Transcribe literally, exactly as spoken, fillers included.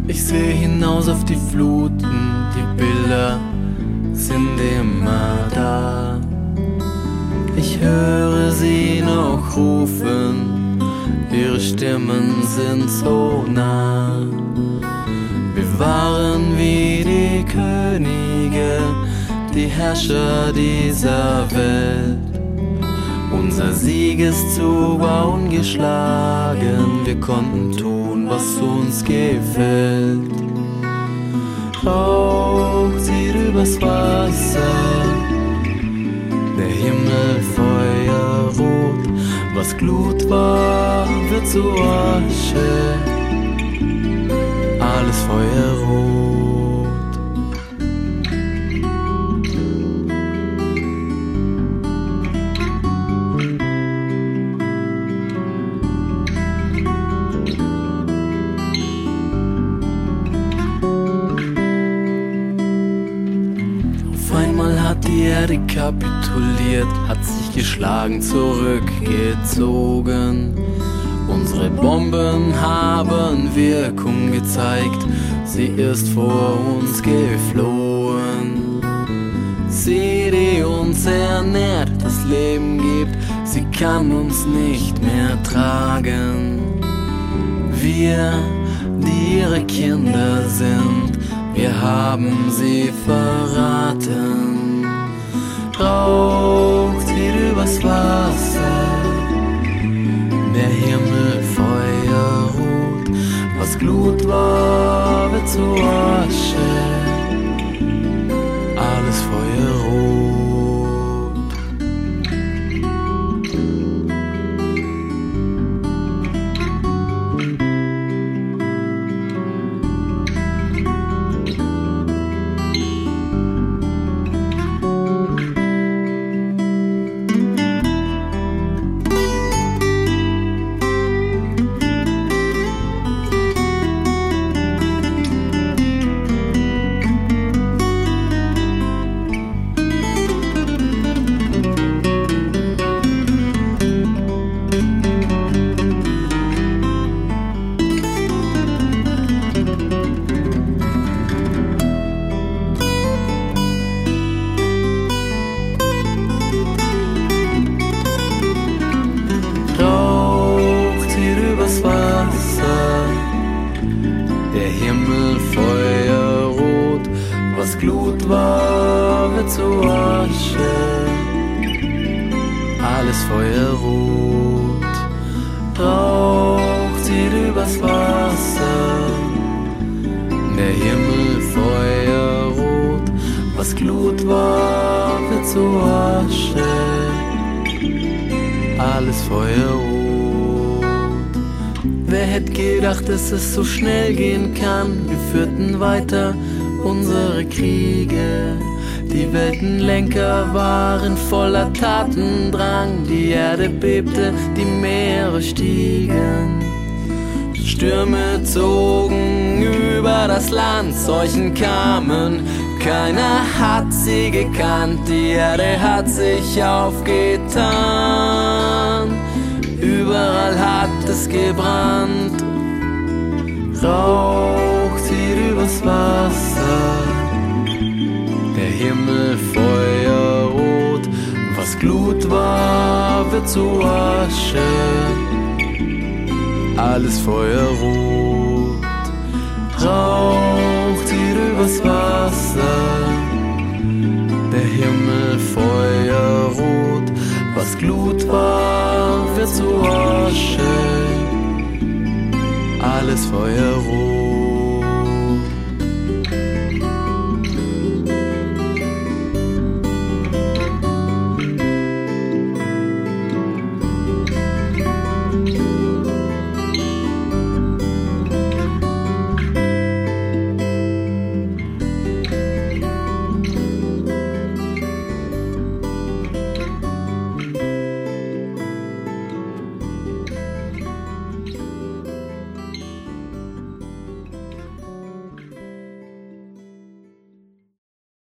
Ich seh hinaus auf die Fluten, die Bilder sind immer da. Ich höre sie noch rufen, ihre Stimmen sind so nah. Wir waren wie die Könige, die Herrscher dieser Welt. Unser Siegeszug war ungeschlagen, wir konnten tun, was uns gefällt. Rauch zieht übers Wasser, der Himmel feuerrot. Was Glut war, wird zu Asche, alles feuerrot. Die Erde kapituliert, hat sich geschlagen, zurückgezogen. Unsere Bomben haben Wirkung gezeigt, sie ist vor uns geflohen. Sie, die uns ernährt, das Leben gibt, sie kann uns nicht mehr tragen. Wir, die ihre Kinder sind, wir haben sie verraten. Rauch zieht übers Wasser, der Himmel feuerrot. Was Glut war, wird zu Asche, alles feuerrot. Der Himmel feuerrot, was Glut war, wird zu Asche, alles feuerrot. Rauch zieht übers Wasser, der Himmel feuerrot, was Glut war, wird zu Asche, alles feuerrot. Wer hätte gedacht, dass es so schnell gehen kann? Wir führten weiter unsere Kriege. Die Weltenlenker waren voller Tatendrang. Die Erde bebte, die Meere stiegen. Stürme zogen über das Land, Seuchen kamen, keiner hat sie gekannt. Die Erde hat sich aufgetan, überall hat es gebrannt. Rauch zieht übers Wasser, der Himmel feuerrot. Was Glut war, wird zu Asche, alles feuerrot. Rauch zieht übers Wasser, der Himmel feuerrot. Was Glut war, wird zu Asche, alles feuerrot.